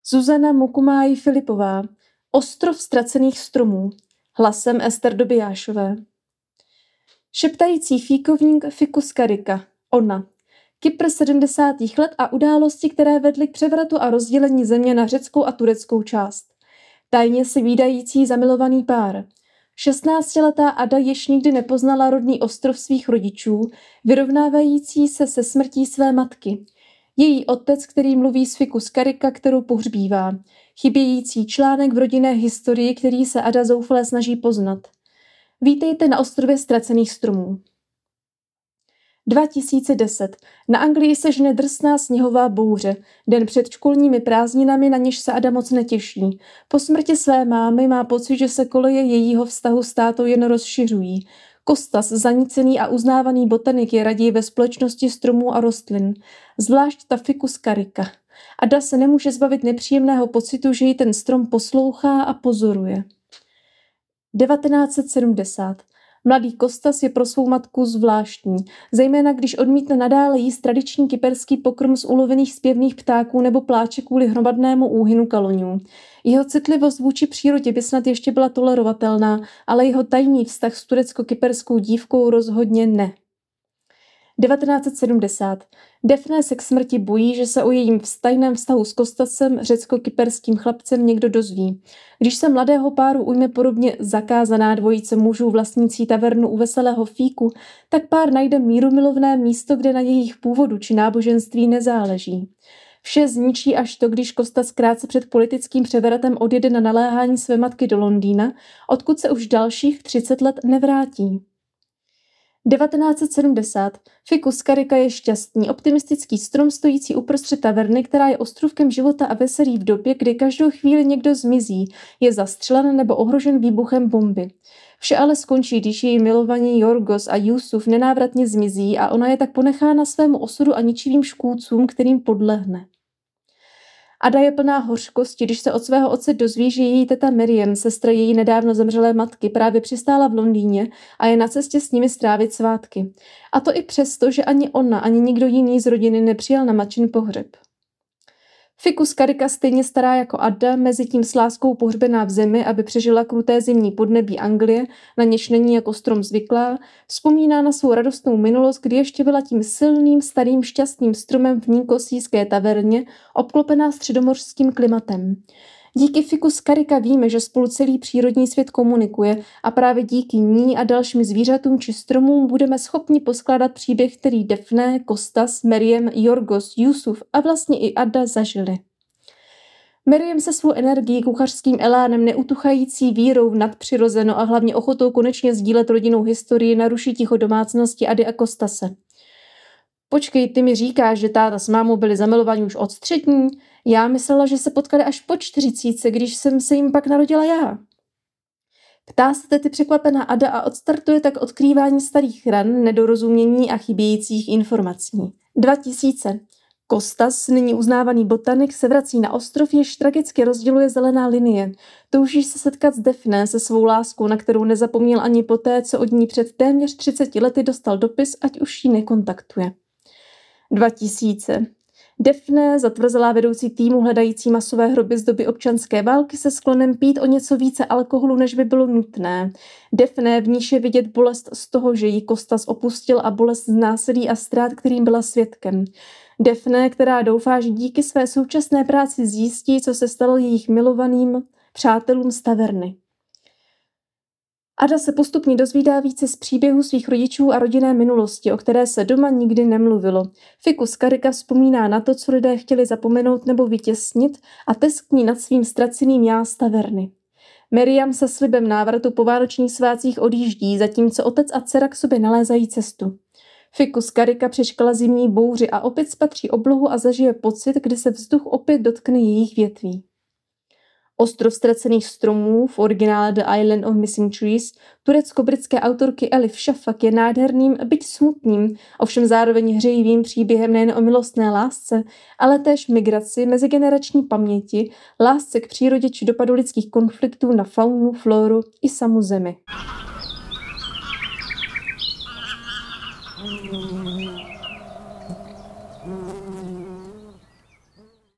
Zuzana Mukumáji-Filipová, Ostrov ztracených stromů, hlasem Ester Dobijášové. Šeptající fíkovník Ficus carica, ona. Kypr 70. let a události, které vedly k převratu a rozdělení země na řeckou a tureckou část. Tajně si vídající zamilovaný pár. 16letá Ada již nikdy nepoznala rodný ostrov svých rodičů, vyrovnávající se se smrtí své matky. Její otec, který mluví z Ficus carica, kterou pohřbívá. Chybějící článek v rodinné historii, který se Ada zoufale snaží poznat. Vítejte na ostrově ztracených stromů. 2010. Na Anglii se žene drsná sněhová bouře. Den před školními prázdninami, na něž se Ada moc netěší. Po smrti své mámy má pocit, že se koleje jejího vztahu s tátou jen rozšiřují. Kostas, zanícený a uznávaný botanik, je raději ve společnosti stromů a rostlin. Zvlášť ta Ficus carica. Ada se nemůže zbavit nepříjemného pocitu, že ji ten strom poslouchá a pozoruje. 1970. Mladý Kostas je pro svou matku zvláštní, zejména když odmítne nadále jíst tradiční kyperský pokrm z ulovených zpěvných ptáků nebo pláče kvůli hromadnému úhynu kaloňů. Jeho citlivost vůči přírodě by snad ještě byla tolerovatelná, ale jeho tajný vztah s turecko-kyperskou dívkou rozhodně ne. 1970. Daphne se k smrti bojí, že se o jejím tajném vztahu s Kostasem, řecko-kyperským chlapcem, někdo dozví. Když se mladého páru ujme podobně zakázaná dvojice mužů vlastnící tavernu u Veselého fíku, tak pár najde mírumilovné místo, kde na jejich původu či náboženství nezáleží. Vše zničí až to, když Kostas krátce před politickým převratem odjede na naléhání své matky do Londýna, odkud se už dalších 30 let nevrátí. 1970. Ficus carica je šťastný, optimistický strom stojící uprostřed taverny, která je ostrůvkem života a veselí v době, kdy každou chvíli někdo zmizí, je zastřelen nebo ohrožen výbuchem bomby. Vše ale skončí, když její milovaní Yorgos a Yusuf nenávratně zmizí a ona je tak ponechána svému osudu a ničivým škůdcům, kterým podlehne. Ada je plná hořkosti, když se od svého otce dozví, že její teta Miriam, sestra její nedávno zemřelé matky, právě přistála v Londýně a je na cestě s nimi strávit svátky. A to i přesto, že ani ona, ani nikdo jiný z rodiny nepřijal na matčin pohřeb. Ficus carica, stejně stará jako Ada, mezitím s láskou pohřbená v zemi, aby přežila kruté zimní podnebí Anglie, na něž není jako strom zvyklá, vzpomíná na svou radostnou minulost, kdy ještě byla tím silným, starým, šťastným stromem v níkosijské taverně, obklopená středomořským klimatem. Díky Ficus carica víme, že spolu celý přírodní svět komunikuje a právě díky ní a dalším zvířatům či stromům budeme schopni poskládat příběh, který Daphne, Kostas, Miriam, Yorgos, Yusuf a vlastně i Ada zažili. Miriam se svou energií, kuchařským elánem, neutuchající vírou v nadpřirozeno a hlavně ochotou konečně sdílet rodinnou historii naruší ticho domácnosti Ady a Kostase. Počkej, ty mi říkáš, že táta s mámou byli zamilovaní už od střední? Já myslela, že se potkali až po 40, když jsem se jim pak narodila já. Ptá se tety překvapená Ada a odstartuje tak odkrývání starých ran, nedorozumění a chybějících informací. 2000. Kostas, nyní uznávaný botanik, se vrací na ostrov, jež tragicky rozděluje zelená linie. Touží se setkat s Daphne, se svou láskou, na kterou nezapomněl ani poté, co od ní před téměř 30 lety dostal dopis, ať už ji nekontaktuje. 2000. Daphne, zatvrzelá vedoucí týmu hledající masové hroby z doby občanské války, se sklonem pít o něco více alkoholu, než by bylo nutné. Daphne, v níž je vidět bolest z toho, že jí Kostas opustil a bolest z násilí a ztrát, kterým byla svědkem. Daphne, která doufá, že díky své současné práci zjistí, co se stalo jejich milovaným přátelům z taverny. Ada se postupně dozvídá více z příběhů svých rodičů a rodinné minulosti, o které se doma nikdy nemluvilo. Ficus carica vzpomíná na to, co lidé chtěli zapomenout nebo vytěsnit a teskní nad svým ztraceným já z taverny. Miriam se slibem návratu po vánočních svátcích odjíždí, zatímco otec a dcera k sobě nalézají cestu. Ficus carica přečkala zimní bouři a opět spatří oblohu a zažije pocit, kdy se vzduch opět dotkne jejich větví. Ostrov ztracených stromů, v originále The Island of Missing Trees, turecko-britské autorky Elif Shafak je nádherným, byť smutným, ovšem zároveň hřejivým příběhem nejen o milostné lásce, ale též migraci, mezigenerační paměti, lásce k přírodě či dopadu lidských konfliktů na faunu, floru i samu zemi.